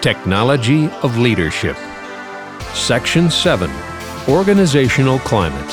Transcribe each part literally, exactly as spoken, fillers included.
Technology of Leadership. Section seven. Organizational Climate.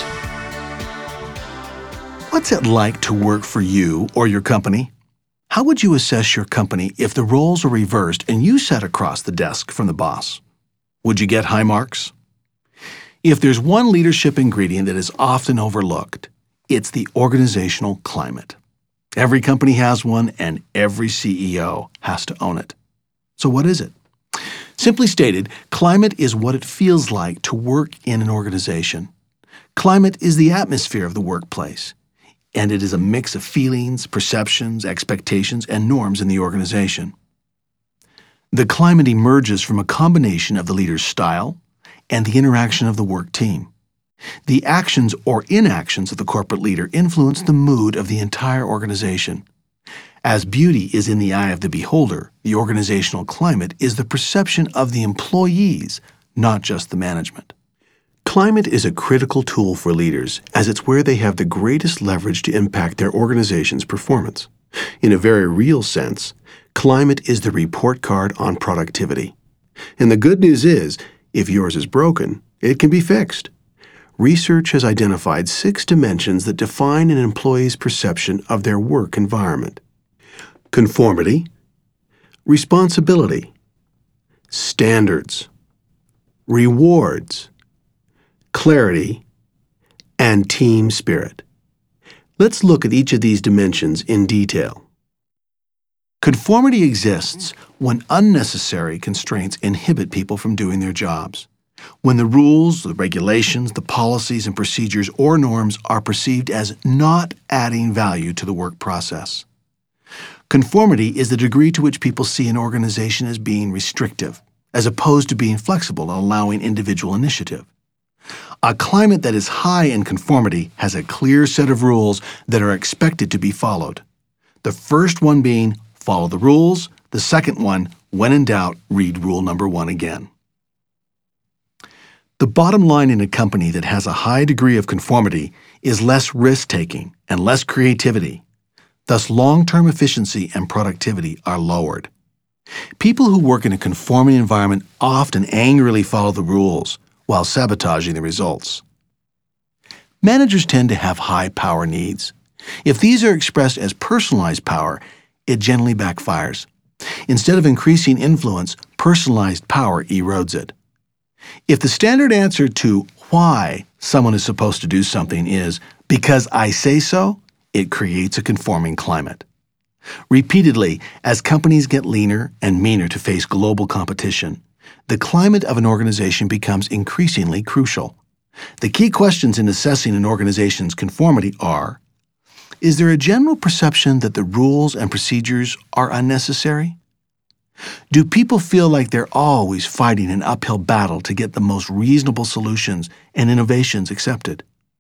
What's it like to work for you or your company? How would you assess your company if the roles were reversed and you sat across the desk from the boss? Would you get high marks? If there's one leadership ingredient that is often overlooked, it's the organizational climate. Every company has one, and every C E O has to own it. So what is it? Simply stated, climate is what it feels like to work in an organization. Climate is the atmosphere of the workplace, and it is a mix of feelings, perceptions, expectations, and norms in the organization. The climate emerges from a combination of the leader's style and the interaction of the work team. The actions or inactions of the corporate leader influence the mood of the entire organization. As beauty is in the eye of the beholder, the organizational climate is the perception of the employees, not just the management. Climate is a critical tool for leaders, as it's where they have the greatest leverage to impact their organization's performance. In a very real sense, climate is the report card on productivity. And the good news is, if yours is broken, it can be fixed. Research has identified six dimensions that define an employee's perception of their work environment: conformity, responsibility, standards, rewards, clarity, and team spirit. Let's look at each of these dimensions in detail. Conformity exists when unnecessary constraints inhibit people from doing their jobs. When the rules, the regulations, the policies and procedures or norms are perceived as not adding value to the work process. Conformity is the degree to which people see an organization as being restrictive, as opposed to being flexible and allowing individual initiative. A climate that is high in conformity has a clear set of rules that are expected to be followed. The first one being, follow the rules. The second one, when in doubt, read rule number one again. The bottom line in a company that has a high degree of conformity is less risk-taking and less creativity. Thus, long-term efficiency and productivity are lowered. People who work in a conforming environment often angrily follow the rules while sabotaging the results. Managers tend to have high power needs. If these are expressed as personalized power, it generally backfires. Instead of increasing influence, personalized power erodes it. If the standard answer to why someone is supposed to do something is because I say so, it creates a conforming climate. Repeatedly, as companies get leaner and meaner to face global competition, the climate of an organization becomes increasingly crucial. The key questions in assessing an organization's conformity are: is there a general perception that the rules and procedures are unnecessary? Do people feel like they're always fighting an uphill battle to get the most reasonable solutions and innovations accepted?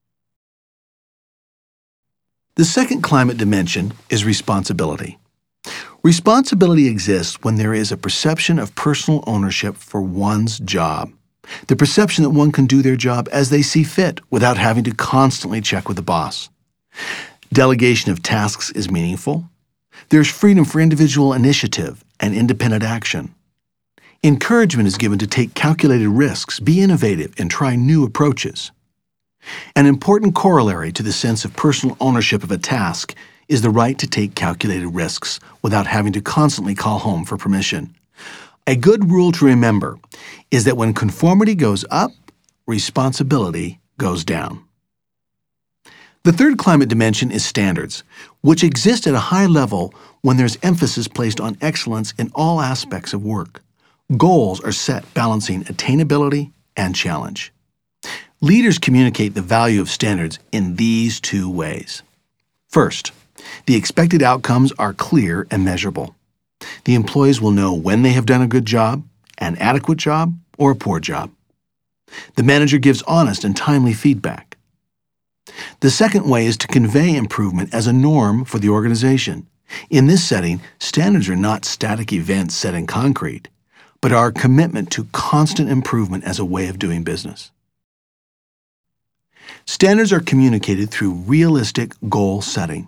The second climate dimension is responsibility. Responsibility exists when there is a perception of personal ownership for one's job. The perception that one can do their job as they see fit without having to constantly check with the boss. Delegation of tasks is meaningful. There's freedom for individual initiative and independent action. Encouragement is given to take calculated risks, be innovative, and try new approaches. An important corollary to the sense of personal ownership of a task is the right to take calculated risks without having to constantly call home for permission. A good rule to remember is that when conformity goes up, responsibility goes down. The third climate dimension is standards, which exist at a high level when there's emphasis placed on excellence in all aspects of work. Goals are set balancing attainability and challenge. Leaders communicate the value of standards in these two ways. First, the expected outcomes are clear and measurable. The employees will know when they have done a good job, an adequate job, or a poor job. The manager gives honest and timely feedback. The second way is to convey improvement as a norm for the organization. In this setting, standards are not static events set in concrete, but are a commitment to constant improvement as a way of doing business. Standards are communicated through realistic goal setting.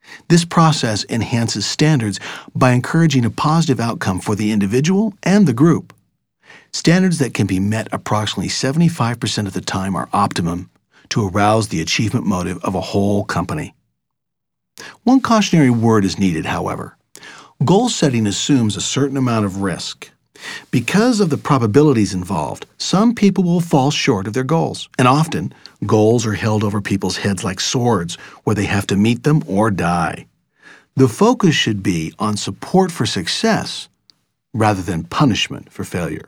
This process enhances standards by encouraging a positive outcome for the individual and the group. Standards that can be met approximately seventy-five percent of the time are optimum to arouse the achievement motive of a whole company. One cautionary word is needed, however. Goal setting assumes a certain amount of risk. Because of the probabilities involved, some people will fall short of their goals, and often, goals are held over people's heads like swords, where they have to meet them or die. The focus should be on support for success rather than punishment for failure.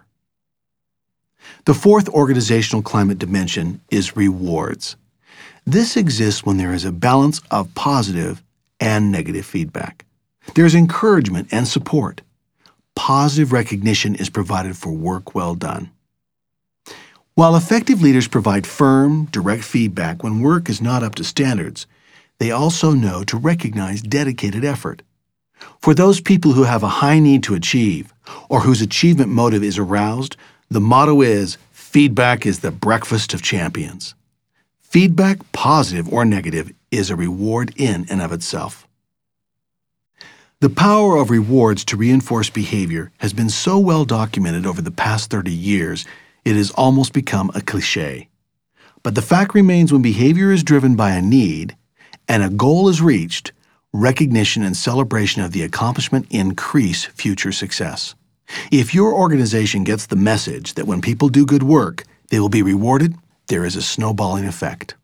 The fourth organizational climate dimension is rewards. This exists when there is a balance of positive and negative feedback. There is encouragement and support. Positive recognition is provided for work well done. While effective leaders provide firm, direct feedback when work is not up to standards, they also know to recognize dedicated effort. For those people who have a high need to achieve, or whose achievement motive is aroused, the motto is, feedback is the breakfast of champions. Feedback, positive or negative, is a reward in and of itself. The power of rewards to reinforce behavior has been so well documented over the past thirty years, it has almost become a cliché. But the fact remains, when behavior is driven by a need and a goal is reached, recognition and celebration of the accomplishment increase future success. If your organization gets the message that when people do good work, they will be rewarded, there is a snowballing effect.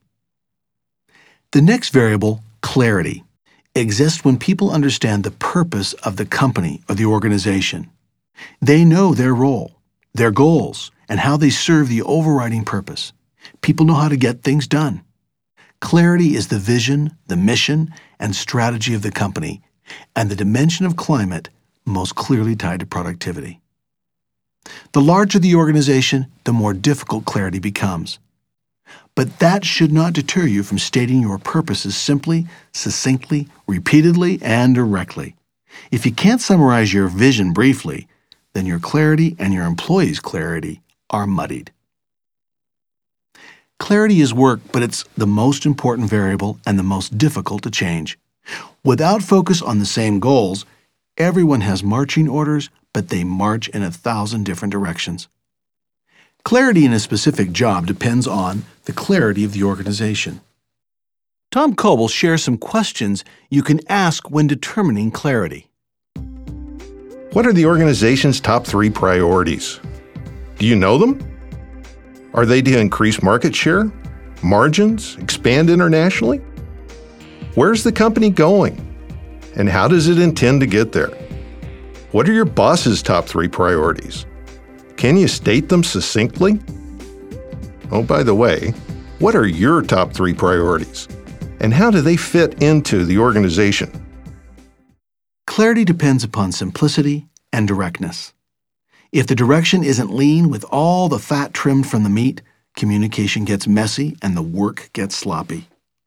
The next variable, clarity, exists when people understand the purpose of the company or the organization. They know their role, their goals, and how they serve the overriding purpose. People know how to get things done. Clarity is the vision, the mission, and strategy of the company, and the dimension of climate most clearly tied to productivity. The larger the organization, the more difficult clarity becomes. But that should not deter you from stating your purposes simply, succinctly, repeatedly, and directly. If you can't summarize your vision briefly, then your clarity and your employees' clarity are muddied. Clarity is work, but it's the most important variable and the most difficult to change. Without focus on the same goals, everyone has marching orders, but they march in a thousand different directions. Clarity in a specific job depends on the clarity of the organization. Tom Coble shares some questions you can ask when determining clarity. What are the organization's top three priorities? Do you know them? Are they to increase market share, margins, expand internationally? Where's the company going? And how does it intend to get there? What are your boss's top three priorities? Can you state them succinctly? Oh, by the way, what are your top three priorities? And how do they fit into the organization? Clarity depends upon simplicity and directness. If the direction isn't lean with all the fat trimmed from the meat, communication gets messy and the work gets sloppy.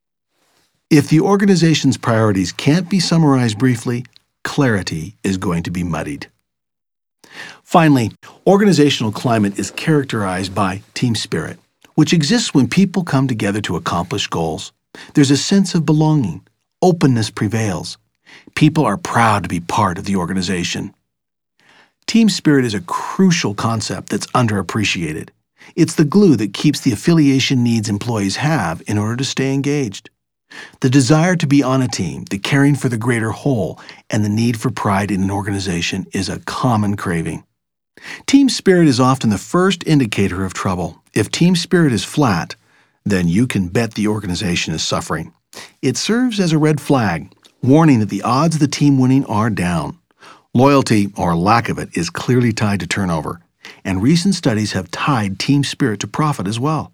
If the organization's priorities can't be summarized briefly, clarity is going to be muddied. Finally, organizational climate is characterized by team spirit, which exists when people come together to accomplish goals. There's a sense of belonging. Openness prevails. People are proud to be part of the organization. Team spirit is a crucial concept that's underappreciated. It's the glue that keeps the affiliation needs employees have in order to stay engaged. The desire to be on a team, the caring for the greater whole, and the need for pride in an organization is a common craving. Team spirit is often the first indicator of trouble. If team spirit is flat, then you can bet the organization is suffering. It serves as a red flag, warning that the odds of the team winning are down. Loyalty, or lack of it, is clearly tied to turnover, and recent studies have tied team spirit to profit as well.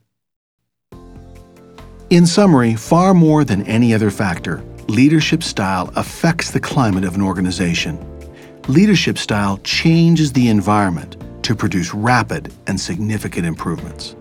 In summary, far more than any other factor, leadership style affects the climate of an organization. Leadership style changes the environment to produce rapid and significant improvements.